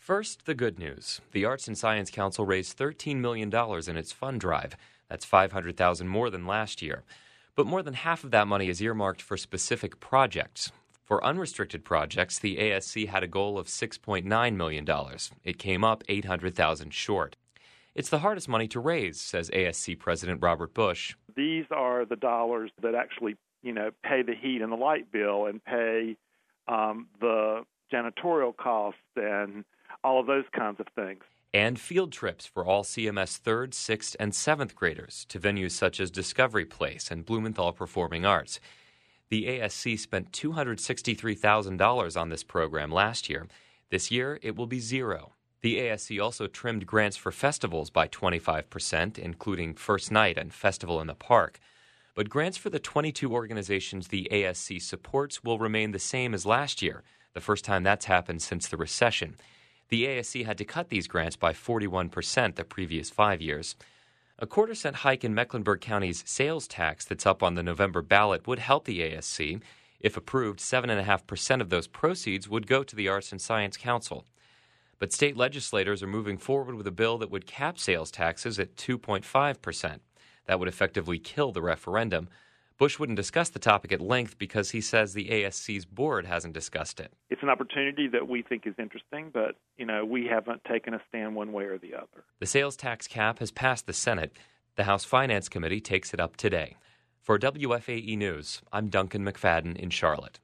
First, the good news. The Arts and Science Council raised $13 million in its fund drive. That's $500,000 more than last year. But more than half of that money is earmarked for specific projects. For unrestricted projects, the ASC had a goal of $6.9 million. It came up $800,000 short. It's the hardest money to raise, says ASC President Robert Bush. These are the dollars that actually, pay the heat and the light bill and pay the janitorial costs and all of those kinds of things. And field trips for all CMS 3rd, 6th, and 7th graders to venues such as Discovery Place and Blumenthal Performing Arts. The ASC spent $263,000 on this program last year. This year, it will be zero. The ASC also trimmed grants for festivals by 25%, including First Night and Festival in the Park. But grants for the 22 organizations the ASC supports will remain the same as last year, the first time that's happened since the recession. The ASC had to cut these grants by 41% the previous 5 years. A quarter-cent hike in Mecklenburg County's sales tax that's up on the November ballot would help the ASC. If approved, 7.5% of those proceeds would go to the Arts and Science Council. But state legislators are moving forward with a bill that would cap sales taxes at 2.5%. That would effectively kill the referendum. Bush wouldn't discuss the topic at length because he says the ASC's board hasn't discussed it. It's an opportunity that we think is interesting, but, we haven't taken a stand one way or the other. The sales tax cap has passed the Senate. The House Finance Committee takes it up today. For WFAE News, I'm Duncan McFadden in Charlotte.